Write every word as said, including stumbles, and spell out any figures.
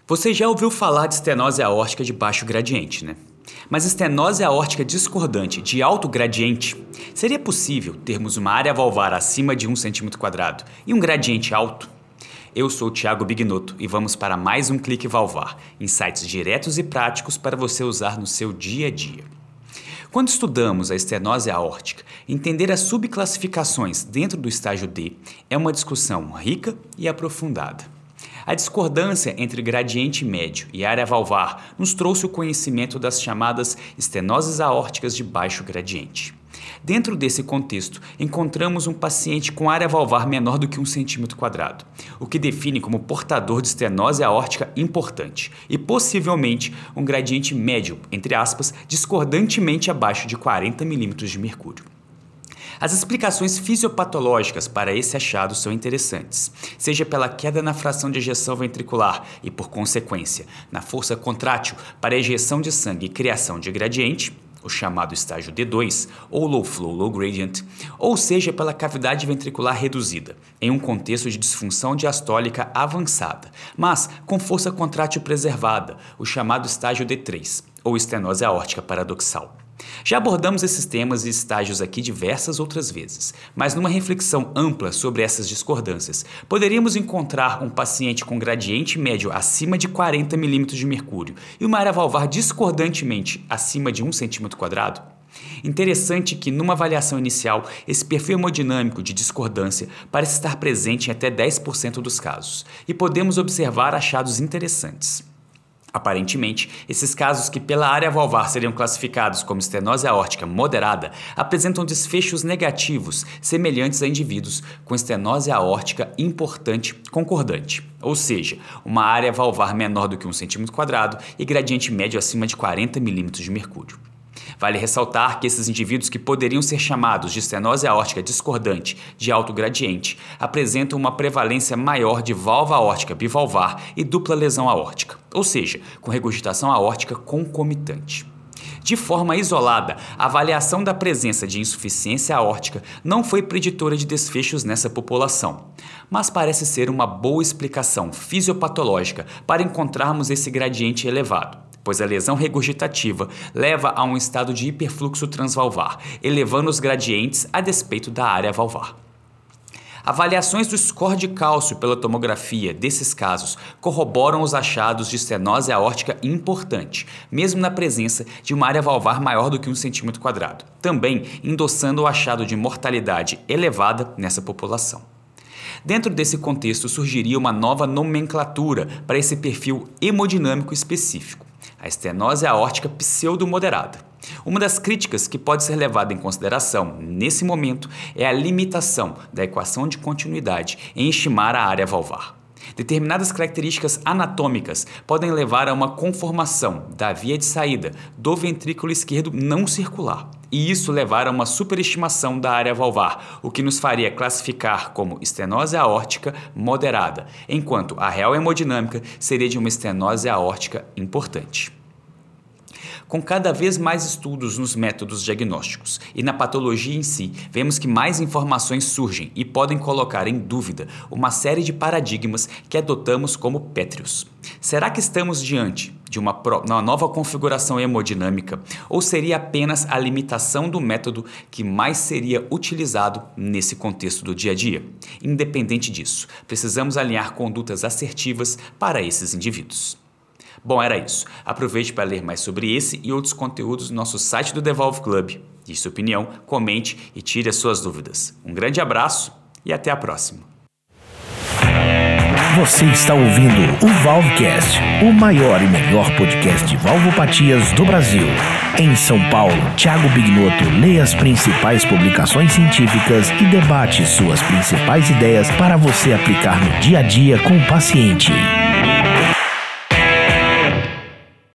Você já ouviu falar de estenose aórtica de baixo gradiente, né? Mas estenose aórtica discordante de alto gradiente, seria possível termos uma área valvar acima de um centímetro quadrado e um gradiente alto? Eu sou o Thiago Bignotto e vamos para mais um Clique Valvar, insights diretos e práticos para você usar no seu dia a dia. Quando estudamos a estenose aórtica, entender as subclassificações dentro do estágio D é uma discussão rica e aprofundada. A discordância entre gradiente médio e área valvar nos trouxe o conhecimento das chamadas estenoses aórticas de baixo gradiente. Dentro desse contexto, encontramos um paciente com área valvar menor do que um centímetro quadrado, o que define como portador de estenose aórtica importante e possivelmente um gradiente médio, entre aspas, discordantemente abaixo de quarenta milímetros de mercúrio. As explicações fisiopatológicas para esse achado são interessantes, seja pela queda na fração de ejeção ventricular e, por consequência, na força contrátil para a ejeção de sangue e criação de gradiente, o chamado estágio D dois, ou low flow, low gradient, ou seja pela cavidade ventricular reduzida, em um contexto de disfunção diastólica avançada, mas com força contrátil preservada, o chamado estágio D três, ou estenose aórtica paradoxal. Já abordamos esses temas e estágios aqui diversas outras vezes, mas numa reflexão ampla sobre essas discordâncias, poderíamos encontrar um paciente com gradiente médio acima de quarenta milímetros de mercúrio e uma área valvar discordantemente acima de um centímetro quadrado? Interessante que, numa avaliação inicial, esse perfil hemodinâmico de discordância parece estar presente em até dez por cento dos casos, e podemos observar achados interessantes. Aparentemente, esses casos que pela área valvar seriam classificados como estenose aórtica moderada apresentam desfechos negativos semelhantes a indivíduos com estenose aórtica importante concordante, ou seja, uma área valvar menor do que um centímetro quadrado e gradiente médio acima de quarenta milímetros de mercúrio. Vale ressaltar que esses indivíduos que poderiam ser chamados de estenose aórtica discordante de alto gradiente apresentam uma prevalência maior de válvula aórtica bivalvar e dupla lesão aórtica, ou seja, com regurgitação aórtica concomitante. De forma isolada, a avaliação da presença de insuficiência aórtica não foi preditora de desfechos nessa população, mas parece ser uma boa explicação fisiopatológica para encontrarmos esse gradiente elevado, pois a lesão regurgitativa leva a um estado de hiperfluxo transvalvar, elevando os gradientes a despeito da área valvar. Avaliações do score de cálcio pela tomografia desses casos corroboram os achados de estenose aórtica importante, mesmo na presença de uma área valvar maior do que um centímetro quadrado, também endossando o achado de mortalidade elevada nessa população. Dentro desse contexto surgiria uma nova nomenclatura para esse perfil hemodinâmico específico, a estenose aórtica pseudomoderada. Uma das críticas que pode ser levada em consideração nesse momento é a limitação da equação de continuidade em estimar a área valvar. Determinadas características anatômicas podem levar a uma conformação da via de saída do ventrículo esquerdo não circular, e isso levar a uma superestimação da área valvar, o que nos faria classificar como estenose aórtica moderada, enquanto a real hemodinâmica seria de uma estenose aórtica importante. Com cada vez mais estudos nos métodos diagnósticos e na patologia em si, vemos que mais informações surgem e podem colocar em dúvida uma série de paradigmas que adotamos como pétreos. Será que estamos diante de uma, pro, uma nova configuração hemodinâmica ou seria apenas a limitação do método que mais seria utilizado nesse contexto do dia a dia? Independente disso, precisamos alinhar condutas assertivas para esses indivíduos. Bom, era isso. Aproveite para ler mais sobre esse e outros conteúdos no nosso site do The Valve Club. Dê sua opinião, comente e tire as suas dúvidas. Um grande abraço e até a próxima. Você está ouvindo o Valvecast, o maior e melhor podcast de valvopatias do Brasil. Em São Paulo, Thiago Bignotto lê as principais publicações científicas e debate suas principais ideias para você aplicar no dia a dia com o paciente.